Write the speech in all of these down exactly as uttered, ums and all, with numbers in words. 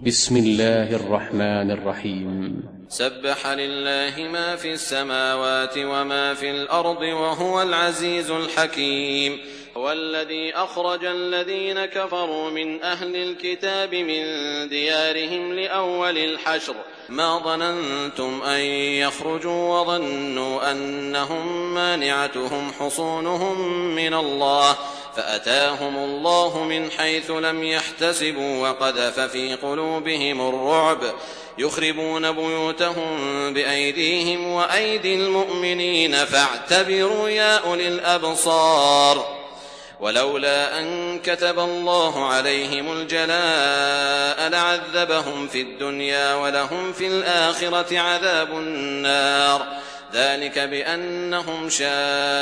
بسم الله الرحمن الرحيم. سبح لله ما في السماوات وما في الأرض وهو العزيز الحكيم. هو الذي أخرج الذين كفروا من أهل الكتاب من ديارهم لأول الحشر ما ظننتم أن يخرجوا وظنوا أنهم مانعتهم حصونهم من الله فأتاهم الله من حيث لم يحتسبوا وقذف في قلوبهم الرعب يخربون بيوتهم بأيديهم وأيدي المؤمنين فاعتبروا يا أولي الأبصار. ولولا أن كتب الله عليهم الجلاء لعذبهم في الدنيا ولهم في الآخرة عذاب النار ذلك بأنهم شاقوا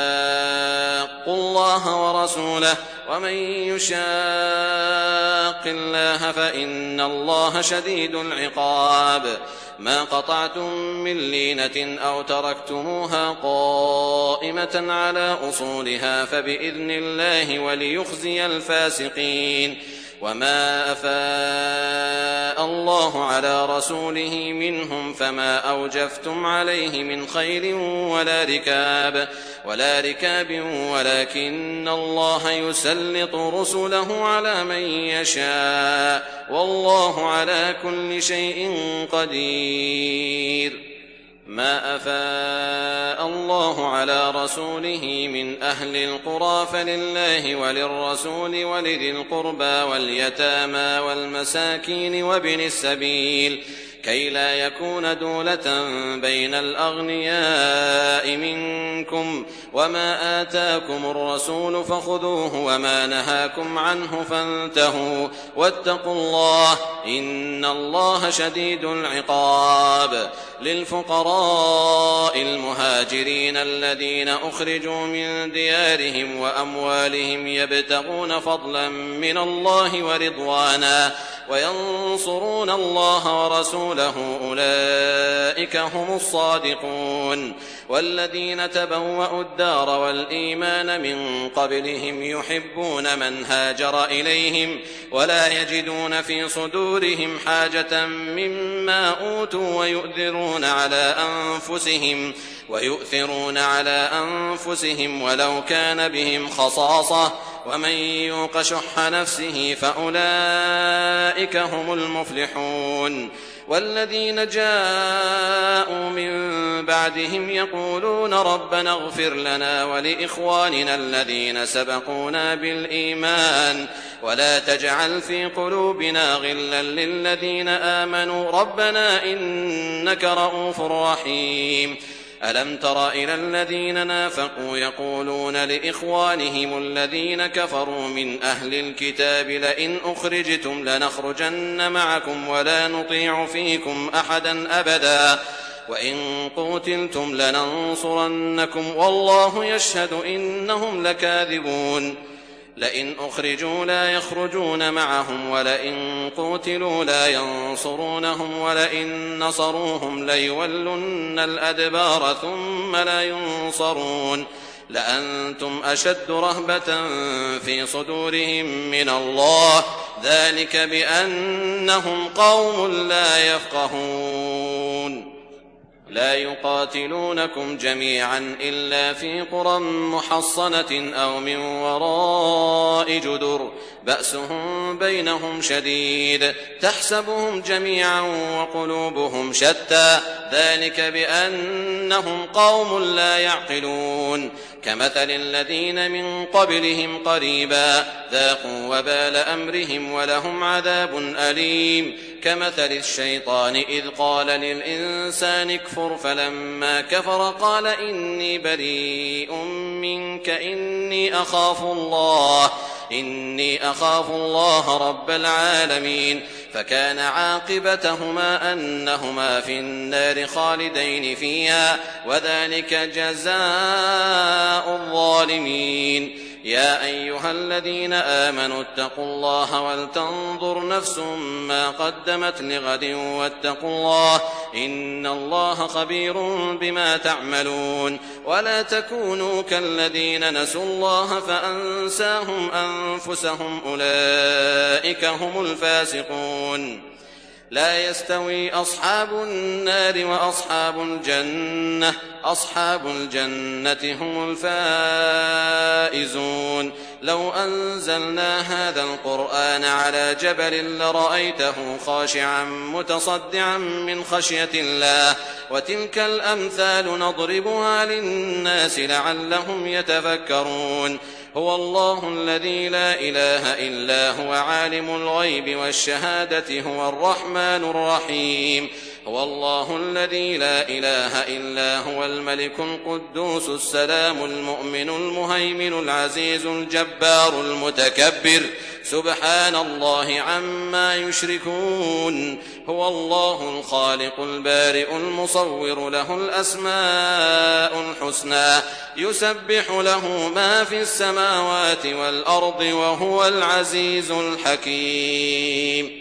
الله ورسوله ومن يشاق الله فإن الله شديد العقاب. ما قطعتم من لينة أو تركتموها قائمة على أصولها فبإذن الله وليخزي الفاسقين. وما أفاء الله على رسوله منهم فما أوجفتم عليه من خيل ولا ركاب ولا ركاب ولكن الله يسلط رسله على من يشاء والله على كل شيء قدير. ما أفاء الله على رسوله من أهل القرى فلله وللرسول ولذي القربى واليتامى والمساكين وابن السبيل كي لا يكون دولة بين الأغنياء منكم وما آتاكم الرسول فخذوه وما نهاكم عنه فانتهوا واتقوا الله إن الله شديد العقاب. للفقراء المهاجرين الذين أخرجوا من ديارهم وأموالهم يبتغون فضلا من الله ورضوانا وينصرون الله ورسوله أولئك هم الصادقون. والذين تبوأوا الدار والإيمان من قبلهم يحبون من هاجر إليهم ولا يجدون في صدورهم حاجة مما أوتوا ويؤثرون على أنفسهم ويؤثرون على أنفسهم ولو كان بهم خصاصة ومن يوق شح نفسه فأولئك هم المفلحون. والذين جاءوا من بعدهم يقولون ربنا اغفر لنا ولإخواننا الذين سبقونا بالإيمان ولا تجعل في قلوبنا غلا للذين آمنوا ربنا إنك رؤوف رحيم. ألم تر إلى الذين نافقوا يقولون لإخوانهم الذين كفروا من أهل الكتاب لئن أخرجتم لنخرجن معكم ولا نطيع فيكم أحدا أبدا وإن قتلتم لننصرنكم والله يشهد إنهم لكاذبون. لئن أخرجوا لا يخرجون معهم ولئن قتلوا لا ينصرونهم ولئن نصروهم ليولن الأدبار ثم لا ينصرون لأنتم أشد رهبة في صدورهم من الله ذلك بأنهم قوم لا يفقهون. لا يقاتلونكم جميعا إلا في قرى محصنة أو من وراء جدر بأسهم بينهم شديد تحسبهم جميعا وقلوبهم شتى ذلك بأنهم قوم لا يعقلون. كمثل الذين من قبلهم قريبا ذاقوا وبال أمرهم ولهم عذاب أليم. كمثل الشيطان إذ قال للإنسان اكفر فلما كفر قال إني بريء منك إني أخاف الله إني أخاف الله رب العالمين. فكان عاقبتهما أنهما في النار خالدين فيها وذلك جزاء الظالمين. يا أيها الذين آمنوا اتقوا الله ولتنظر نفس ما قدمت لغد واتقوا الله إن الله خبير بما تعملون. ولا تكونوا كالذين نسوا الله فأنساهم أنفسهم أولئك هم الفاسقون. لا يستوي أصحاب النار وأصحاب الجنة أصحاب الجنة هم الفائزون لو أنزلنا هذا القرآن على جبل لرأيته خاشعا متصدعا من خشية الله وتلك الأمثال نضربها للناس لعلهم يتفكرون هو الله الذي لا إله إلا هو عالم الغيب والشهادة هو الرحمن الرحيم هو الله الذي لا إله إلا هو الملك القدوس السلام المؤمن المهيمن العزيز الجبار المتكبر سبحان الله عما يشركون هو الله الخالق البارئ المصور له الأسماء الحسنى يسبح له ما في السماوات والأرض وهو العزيز الحكيم